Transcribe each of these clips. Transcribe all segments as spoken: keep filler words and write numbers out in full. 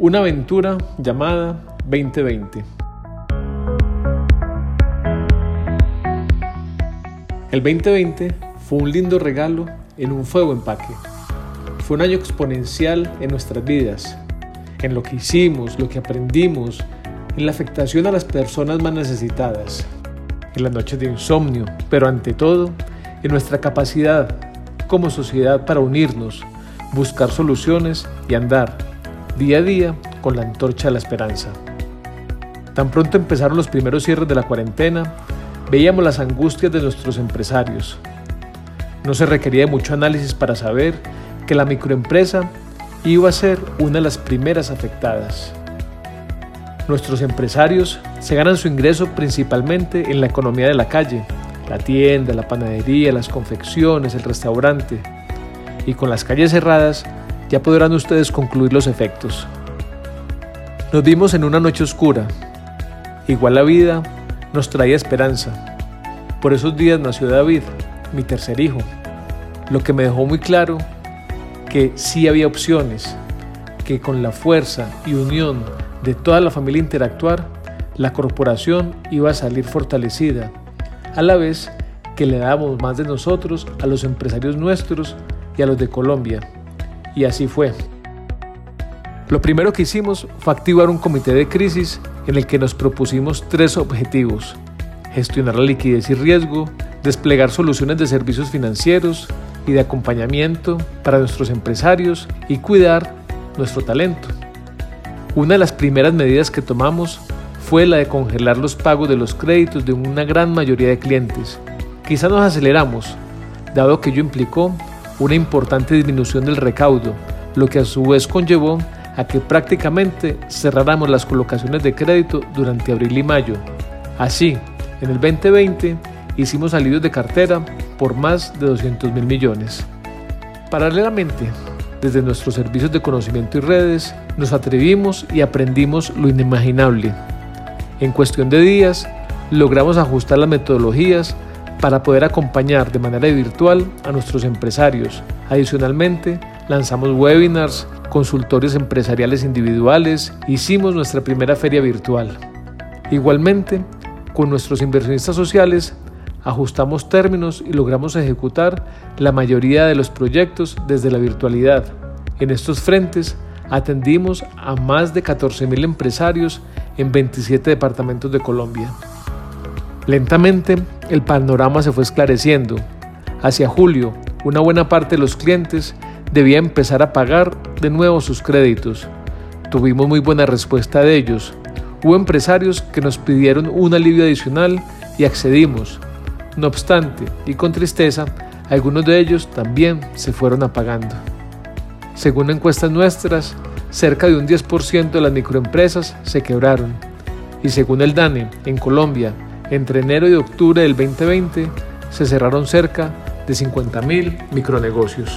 Una aventura llamada veinte veinte. El veinte veinte fue un lindo regalo en un fuego empaque. Fue un año exponencial en nuestras vidas, en lo que hicimos, lo que aprendimos, en la afectación a las personas más necesitadas, en las noches de insomnio, pero ante todo, en nuestra capacidad como sociedad para unirnos, buscar soluciones y andar día a día con la antorcha de la esperanza. Tan pronto empezaron los primeros cierres de la cuarentena, veíamos las angustias de nuestros empresarios. No se requería de mucho análisis para saber que la microempresa iba a ser una de las primeras afectadas. Nuestros empresarios se ganan su ingreso principalmente en la economía de la calle, la tienda, la panadería, las confecciones, el restaurante. Y con las calles cerradas, ya podrán ustedes concluir los efectos. Nos vimos en una noche oscura. Igual la vida nos traía esperanza. Por esos días nació David, mi tercer hijo, lo que me dejó muy claro que sí había opciones, que con la fuerza y unión de toda la familia interactuar, la corporación iba a salir fortalecida, a la vez que le dábamos más de nosotros a los empresarios nuestros y a los de Colombia. Y así fue. Lo primero que hicimos fue activar un comité de crisis en el que nos propusimos tres objetivos: gestionar la liquidez y riesgo, desplegar soluciones de servicios financieros y de acompañamiento para nuestros empresarios y cuidar nuestro talento. Una de las primeras medidas que tomamos fue la de congelar los pagos de los créditos de una gran mayoría de clientes. Quizá nos aceleramos, dado que ello implicó una importante disminución del recaudo, lo que a su vez conllevó a que prácticamente cerráramos las colocaciones de crédito durante abril y mayo. Así, en el veinte veinte hicimos alivios de cartera por más de doscientos mil millones. Paralelamente, desde nuestros servicios de conocimiento y redes, nos atrevimos y aprendimos lo inimaginable. En cuestión de días, logramos ajustar las metodologías para poder acompañar de manera virtual a nuestros empresarios. Adicionalmente, lanzamos webinars, consultorios empresariales individuales, hicimos nuestra primera feria virtual. Igualmente, con nuestros inversionistas sociales, ajustamos términos y logramos ejecutar la mayoría de los proyectos desde la virtualidad. En estos frentes, atendimos a más de catorce mil empresarios en veintisiete departamentos de Colombia. Lentamente, el panorama se fue esclareciendo. Hacia julio, una buena parte de los clientes debía empezar a pagar de nuevo sus créditos. Tuvimos muy buena respuesta de ellos. Hubo empresarios que nos pidieron un alivio adicional y accedimos. No obstante, y con tristeza, algunos de ellos también se fueron apagando. Según encuestas nuestras, cerca de un diez por ciento de las microempresas se quebraron. Y según el DANE, en Colombia, entre enero y octubre del veinte veinte, se cerraron cerca de cincuenta mil micronegocios.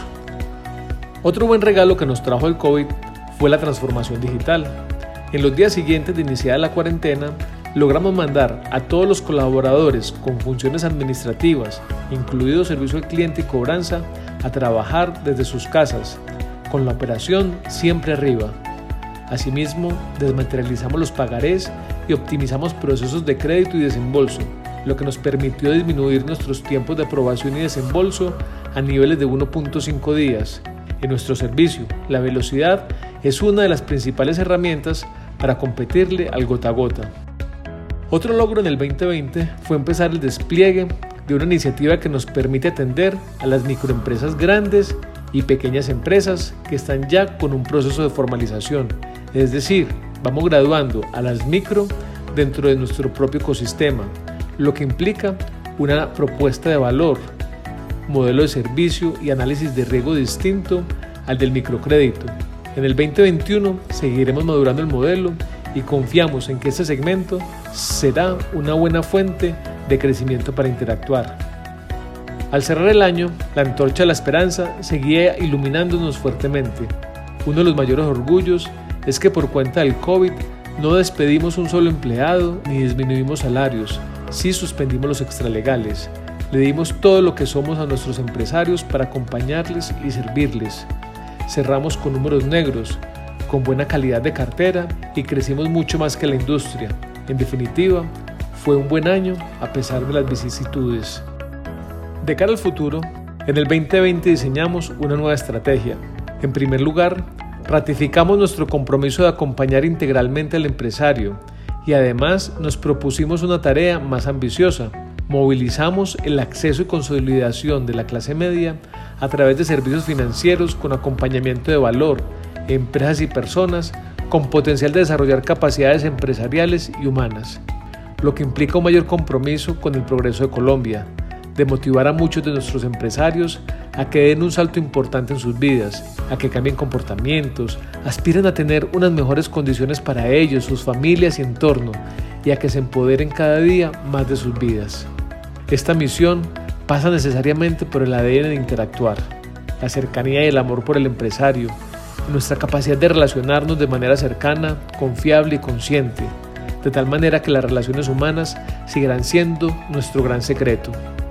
Otro buen regalo que nos trajo el COVID fue la transformación digital. En los días siguientes de iniciada la cuarentena, logramos mandar a todos los colaboradores con funciones administrativas, incluido servicio al cliente y cobranza, a trabajar desde sus casas, con la operación siempre arriba. Asimismo, desmaterializamos los pagarés y optimizamos procesos de crédito y desembolso, lo que nos permitió disminuir nuestros tiempos de aprobación y desembolso a niveles de uno punto cinco días. En nuestro servicio, la velocidad es una de las principales herramientas para competirle al gota a gota. Otro logro en el veinte veinte fue empezar el despliegue de una iniciativa que nos permite atender a las microempresas grandes y pequeñas empresas que están ya con un proceso de formalización, es decir, vamos graduando a las micro dentro de nuestro propio ecosistema, lo que implica una propuesta de valor, modelo de servicio y análisis de riesgo distinto al del microcrédito. En el veinte veintiuno seguiremos madurando el modelo y confiamos en que este segmento será una buena fuente de crecimiento para Interactuar. Al cerrar el año, la antorcha de la esperanza seguía iluminándonos fuertemente. Uno de los mayores orgullos es que por cuenta del COVID no despedimos un solo empleado ni disminuimos salarios, sí suspendimos los extralegales. Le dimos todo lo que somos a nuestros empresarios para acompañarles y servirles. Cerramos con números negros, con buena calidad de cartera y crecimos mucho más que la industria. En definitiva, fue un buen año a pesar de las vicisitudes. De cara al futuro, en el veinte veinte diseñamos una nueva estrategia. En primer lugar, ratificamos nuestro compromiso de acompañar integralmente al empresario y además nos propusimos una tarea más ambiciosa. Movilizamos el acceso y consolidación de la clase media a través de servicios financieros con acompañamiento de valor, empresas y personas con potencial de desarrollar capacidades empresariales y humanas, lo que implica un mayor compromiso con el progreso de Colombia, de motivar a muchos de nuestros empresarios a que den un salto importante en sus vidas, a que cambien comportamientos, aspiren a tener unas mejores condiciones para ellos, sus familias y entorno, y a que se empoderen cada día más de sus vidas. Esta misión pasa necesariamente por el A D N de Interactuar, la cercanía y el amor por el empresario, nuestra capacidad de relacionarnos de manera cercana, confiable y consciente, de tal manera que las relaciones humanas seguirán siendo nuestro gran secreto.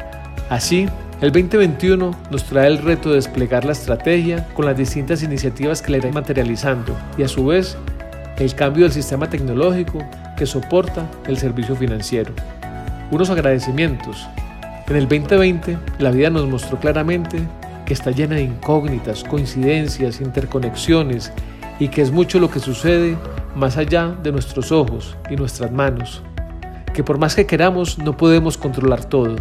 Así, el veinte veintiuno nos trae el reto de desplegar la estrategia con las distintas iniciativas que la irán materializando y a su vez el cambio del sistema tecnológico que soporta el servicio financiero. Unos agradecimientos. En el veinte veinte la vida nos mostró claramente que está llena de incógnitas, coincidencias, interconexiones y que es mucho lo que sucede más allá de nuestros ojos y nuestras manos, que por más que queramos no podemos controlar todo,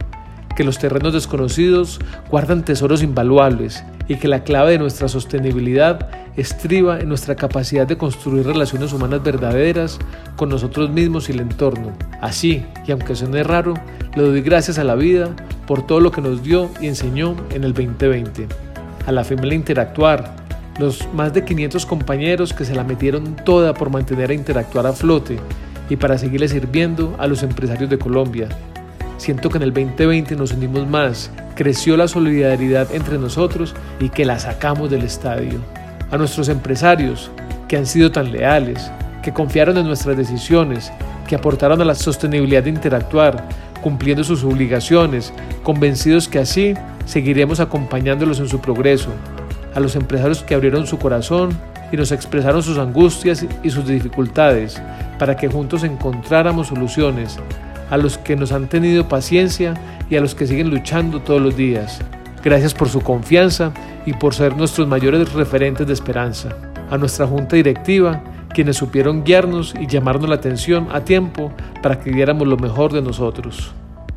que los terrenos desconocidos guardan tesoros invaluables y que la clave de nuestra sostenibilidad estriba en nuestra capacidad de construir relaciones humanas verdaderas con nosotros mismos y el entorno. Así, y aunque suene raro, le doy gracias a la vida por todo lo que nos dio y enseñó en el veinte veinte. A la familia Interactuar, los más de quinientos compañeros que se la metieron toda por mantener a Interactuar a flote y para seguirle sirviendo a los empresarios de Colombia. Siento que en el veinte veinte nos unimos más, creció la solidaridad entre nosotros y que la sacamos del estadio. A nuestros empresarios, que han sido tan leales, que confiaron en nuestras decisiones, que aportaron a la sostenibilidad de Interactuar, cumpliendo sus obligaciones, convencidos que así seguiremos acompañándolos en su progreso. A los empresarios que abrieron su corazón y nos expresaron sus angustias y sus dificultades, para que juntos encontráramos soluciones. A los que nos han tenido paciencia y a los que siguen luchando todos los días. Gracias por su confianza y por ser nuestros mayores referentes de esperanza. A nuestra junta directiva, quienes supieron guiarnos y llamarnos la atención a tiempo para que diéramos lo mejor de nosotros.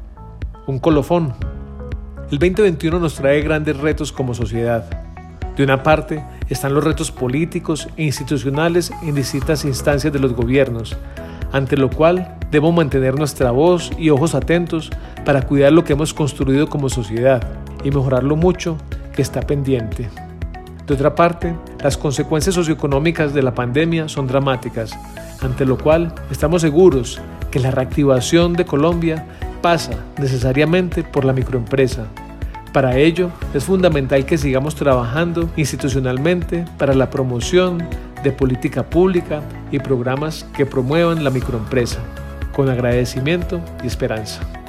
Un colofón. El veinte veintiuno nos trae grandes retos como sociedad. De una parte están los retos políticos e institucionales en distintas instancias de los gobiernos, ante lo cual debemos mantener nuestra voz y ojos atentos para cuidar lo que hemos construido como sociedad y mejorar lo mucho que está pendiente. De otra parte, las consecuencias socioeconómicas de la pandemia son dramáticas, ante lo cual estamos seguros que la reactivación de Colombia pasa necesariamente por la microempresa. Para ello, es fundamental que sigamos trabajando institucionalmente para la promoción de política pública y programas que promuevan la microempresa, con agradecimiento y esperanza.